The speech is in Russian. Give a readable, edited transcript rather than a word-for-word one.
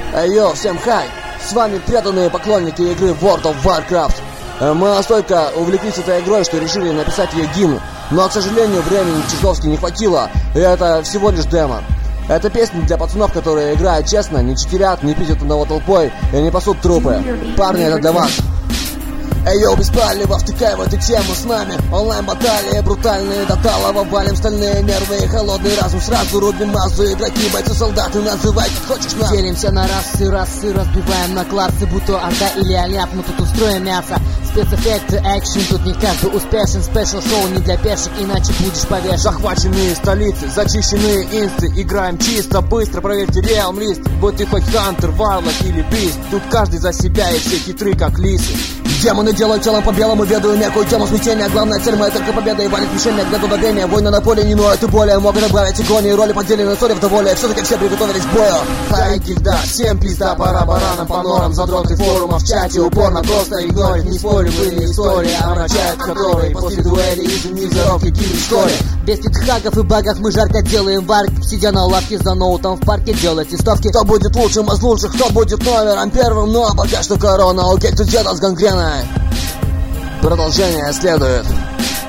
Йоу, всем хай! С вами преданные поклонники игры World of Warcraft. Мы настолько увлеклись этой игрой, что решили написать ее гимн. Но, к сожалению, времени чертовски не хватило, и это всего лишь демо. Это песня для пацанов, которые играют честно, не читерят, не пиздят одного толпой и не пасут трупы. Парни, это для вас. Йоу, без палева, втыкай в эту тему с нами. Онлайн-баталии брутальные, до талого валим стальные нервы и холодный разум. Сразу рубим массу, игроки, бойцы, солдаты, называй как хочешь нас. Делимся на расы, разбиваем на классы, будь то орда или аляп, мы тут устроим мясо. Спецэффекты, экшен, тут не каждый успешен. Спешл-шоу не для пешек, иначе будешь повешен. Захваченные столицы, зачищенные инсты. Играем чисто, быстро, проверьте реалм-лист. Будь ты хоть хантер, варлок или бист, тут каждый за себя и все хитры, как лисы. Демоны делают телом по белому, ведаю некую тему смятения. Главная цель моя только победа и валит мишень, где туда время. Войны на поле не ноют и более могут добавить игони. Роли поделены, ссоре вдоволе, все-таки все приготовились к бою. Хайки, да, всем пизда, пора баранам по норам. Задроты форума в чате упорно просто игнорят. Не спорю, были истории, омрачают которые после дуэли из низоров какие вскоре. Без питхагов и багов мы жарко делаем варки, сидя на лавке за ноутом в парке делать листовки. Кто будет лучшим из лучших, кто будет номером первым. Но пока что корона, окей, тут дело с гангреной. Продолжение следует.